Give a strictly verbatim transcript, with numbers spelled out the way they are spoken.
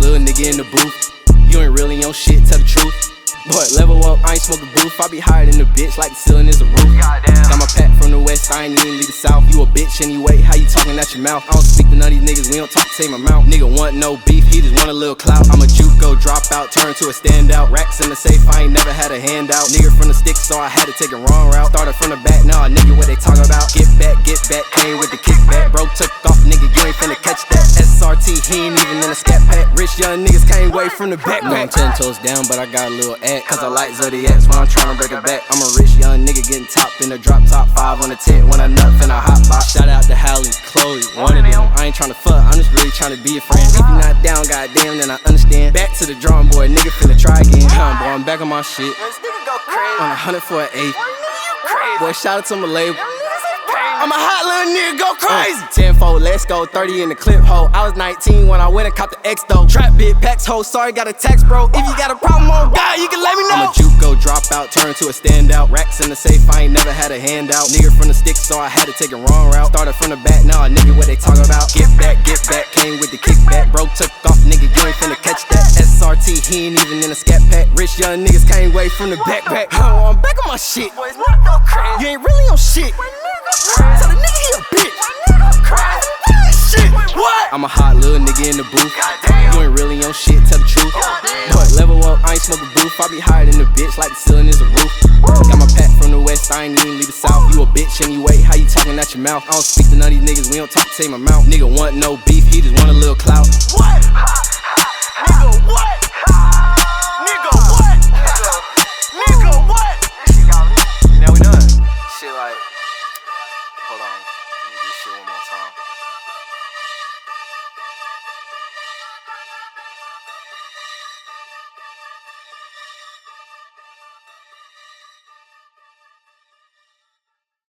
little nigga in the booth. You ain't really on shit, tell the truth. But level up, I ain't smoking booth. I be higher than the bitch, like the ceiling is a roof. Goddamn. Got my pack from the west, I ain't even leave the south. You a bitch anyway, how you talking at your mouth? I don't speak to none of these niggas, we don't talk the same amount. Nigga want no beef, he just want a little clout. I'm a JUCO dropout, turn to a standout. Racks in the safe, I ain't never had a handout. Nigga from the sticks, so I had to take a wrong route. Started from the back, now a nigga what they talk about. Get back, get back, came with the kickback. Bro took off, nigga, you ain't finna catch that. S R T, he ain't even in a scat pack. Rich young niggas came way from the backpack. No, I'm ten toes down, but I got a little act, cause I like Zodiacs when I'm tryna break it back. I'm a rich young nigga getting top in the drop top five on the tent when I nut finna hot box. Shout out to Halle, Chloe, one of them. I ain't tryna fuck, I'm just really tryna be a friend. If you not down, goddamn, then I understand. Back to the drawing board, nigga finna try again. Come boy, I'm back on my shit. On a hundred for an eight. Boy, shout out to my label. I'm a hot little nigga, go crazy. Uh, Tenfold, let's go, thirty in the clip hole. I was nineteen when I went and caught the X though. Trap big packs hoe, sorry got a tax bro. If you got a problem on God, you can let me know. I'm a JUCO dropout, turn to a standout. Racks in the safe, I ain't never had a handout. Nigga from the sticks, so I had to take a wrong route. Started from the back, now a nigga what they talk about. Get back, get back, came with the kickback. Bro took off, nigga, you ain't finna catch that. S R T, he ain't even in a scat pack. Rich young niggas came way from the backpack. Oh, I'm back on my shit. You ain't really on shit. Tell the nigga he a bitch. Shit, what? I'm a hot little nigga in the booth. You ain't really on shit, tell the truth. But level up, I ain't smoking booth. I be higher than the bitch, like the ceiling is a roof. Got my pack from the west, I ain't even leave the south. You a bitch anyway, how you talking at your mouth? I don't speak to none of these niggas, we don't talk the same amount. Nigga want no beef, he just want a little clout.